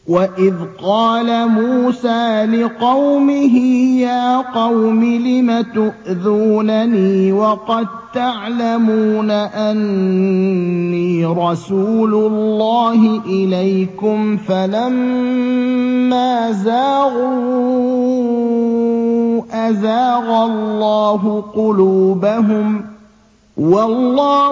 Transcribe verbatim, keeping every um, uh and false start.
وَإِذْ قَالَ مُوسَىٰ لِقَوْمِهِ يَا قَوْمِ لِمَ تُؤْذُونَنِي وَقَد تَّعْلَمُونَ أَنِّي رَسُولُ اللَّهِ إِلَيْكُمْ ۖ فَلَمَّا زَاغُوا أَزَاغَ اللَّهُ قُلُوبَهُمْ ۚ وَاللَّهُ لَا يَهْدِي الْقَوْمَ الْفَاسِقِينَ.